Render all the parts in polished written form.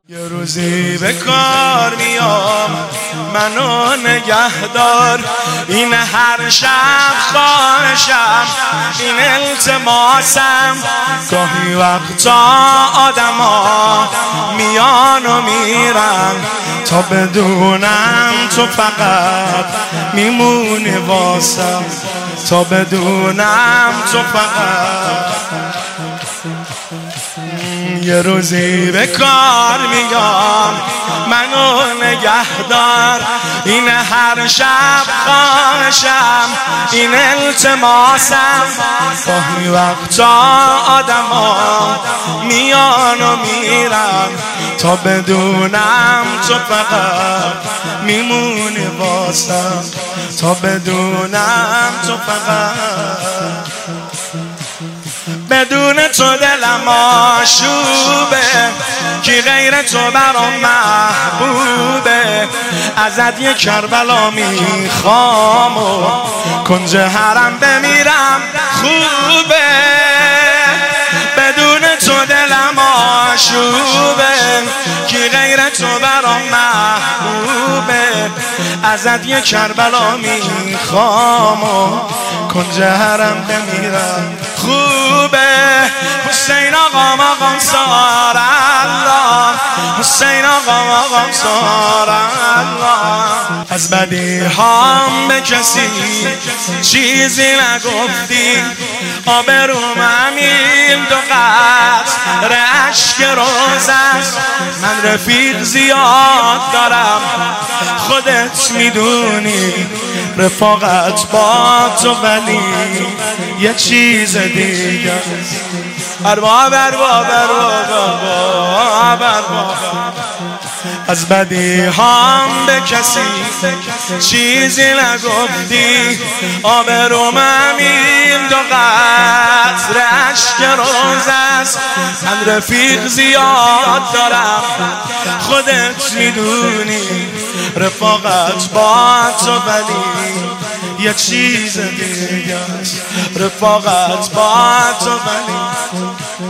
یه روزی به کار میام منو نگهدار، این هر شب خواهشم، این التماسم. گاهی وقتا آدما میان و میرن تا بدونم تو فقط میمونی واسم، تا بدونم تو فقط. یه روزی به کار میام منو نگهدار، این هر شب خواهشم، این التماسم. گاهی وقتا آدما میان و میرن تا بدونم تو فقط میمونی واسم، تا بدونم تو فقط. بدون تو دلم آشوبه، کی غیر تو برام محبوبه. ازت یه کربلا میخوام و کنج حرم بمیرم خوبه. بدون تو دلم آشوبه، کی غیر تو برام محبوبه. ازت یه کربلا میخوام و کنج حرم بمیرم خوبه. حسین آقام سار الله، حسین آقام سار الله. از بدی هام به کسی چیزی نگفتی، آبروم همین دو قطره اشک روز است. من رفیق زیاد دارم خودت میدونی، رفاقت با تو ولی یه چیز دیگه. ارباب از بدی هم به کسی چیزی نگفتی، آبروم همین دو قطره اشک روز است. من رفیق زیاد دارم خودت میدونی، رفاقت با تو ولی یه چیز دیگه است. رفاقت با تو ولی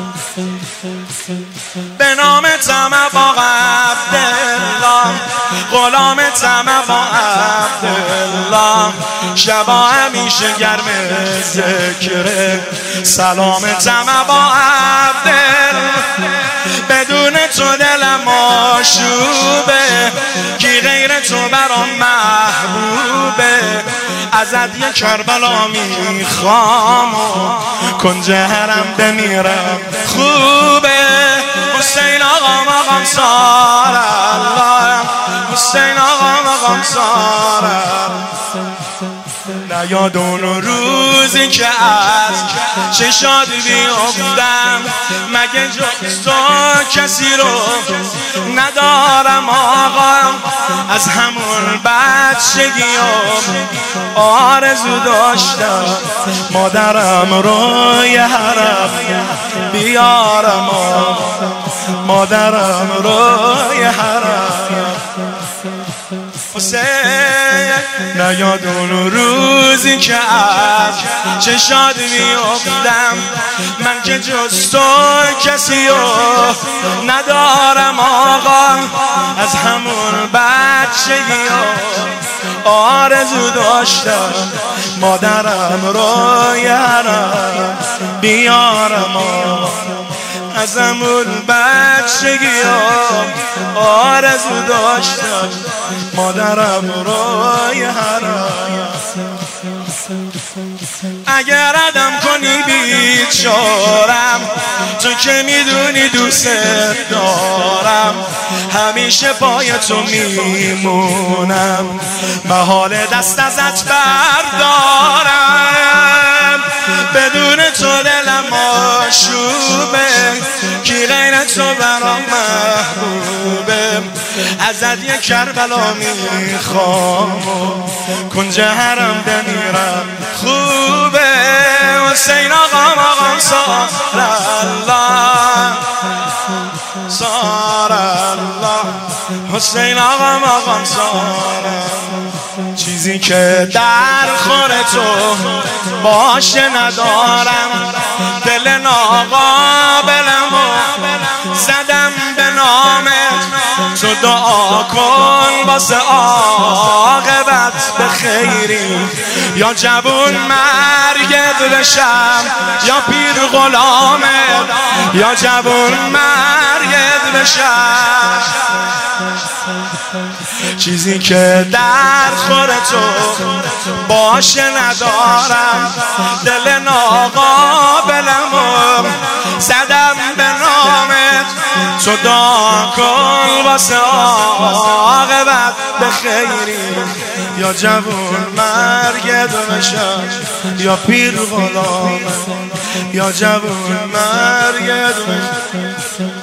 به نام طمع با عبدالله، غلام طمع با عبدالله. شبا همیشه گرم ذکر سلام طمع با عبدالله. بدون تو دلم آشوبه، کی غیر تو برام محبوبه. ازت یه کربلا میخوام و کنج حرم بمیرم خوبه. حسین آقام سار الله، حسین آقام سار الله. نیاد اون روزی که از چشات بیفتم، مگه جز تو کسی رو ندارم آقا. از همون بچگیام آرزو داشتم مادرم رو یه حرم بیارم، مادرم رو یه حرم. حسین نیاد اون روزی که از چشات میافتم، من که جز تو کسی رو ندارم آقا. از همون بچگیام آرزو داشتم مادرم رو یه حرم بیارم. از همون بچگیام آرزو داشتم مادرم رو یه حرم. اگر عدم کنی بیچارم، تو که میدونی دوست دارم. همیشه پای تو میمونم، محال دست ازت بردارم. بدون تو دلم آشوبه، کی غیر تو برام محبوبه. ازت یه کربلا میخوام کنج حرم بمیرم خوبه. حسین آقام سار الله، سار الله. حسین آقام سار الله. چیزی که در خور تو باشه ندارم، دل ناقابلمو زدم به نامت. تو دعا کن واسه عاقبت به خیری، یا جوون مرگت بشم یا پیر غلامت، یا جوون مرگت بشم. چیزی که در خور تو باشه ندارم، دل ناقابلمو زدم به نامت. تو دعا کن واسه عاقبت به خیری، یا جوون مرگت بشم یا پیر غلامت، یا جوون مرگت بشم.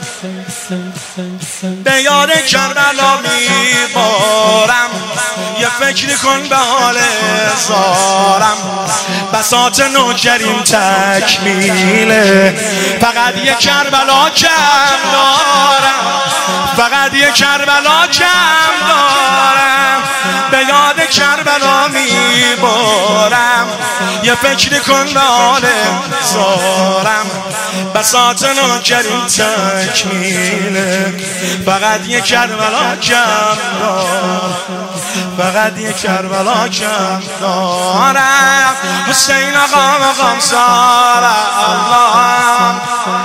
به یاد کربلا میبارم، یه فکری کن به حال زارم. بساط نوکریم تکمیله، فقط یه کربلا کم دارم، فقط یه کربلا کم دارم. به یاد کربلا میبارم، یه فکری کن به حال زارم. بساط نوکریم تکمیله، فقط یه کربلا کم دارم، فقط یه کربلا کم دارم. حسین آقا مقام سارا الله،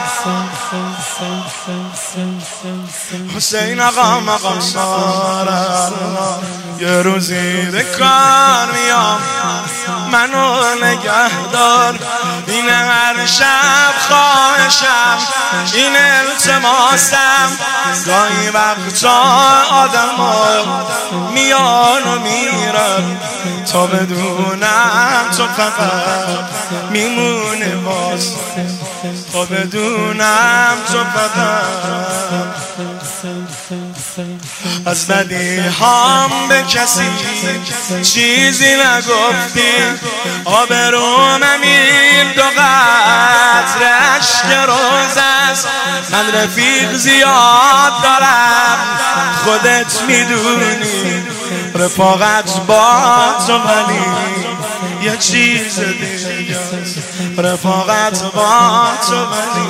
حسین آقا مقام سارا. یه روزی به کار میام منو نگهدار، این هر شب خواهشم، این التماسم. گاهی وقتا آدم ها میان و میرن تا بدونم تو فقط میمونه باز، تا بدونم تو فقط. از بدی هم به کسی چیزی نگفتی، آبروم این دو قطره اشک روز است. من رفیق زیاد دارم خودت میدونی، رفاقت با تو ولی یه چیز دیگه، رفاقت با تو ولی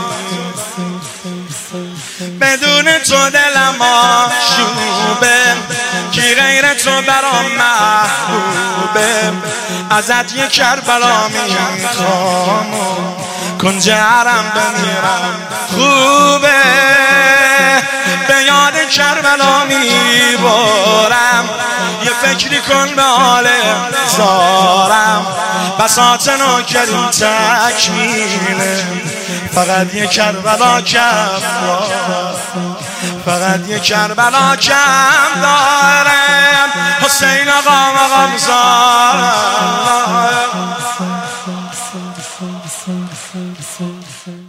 بدون تو دلم آشوبه، کی غیر تو برام محبوبه. ازت یه کربلا میخوام کن جهرم بمیرم خوبه. به یاد کربلا میبارم، یه فکری کن به حال زارم. بساط نوکریم تکمیله، فقط یه کربلا کم دارم، فقط یه کربلا کم دارم. حسین آقا مقام زارم.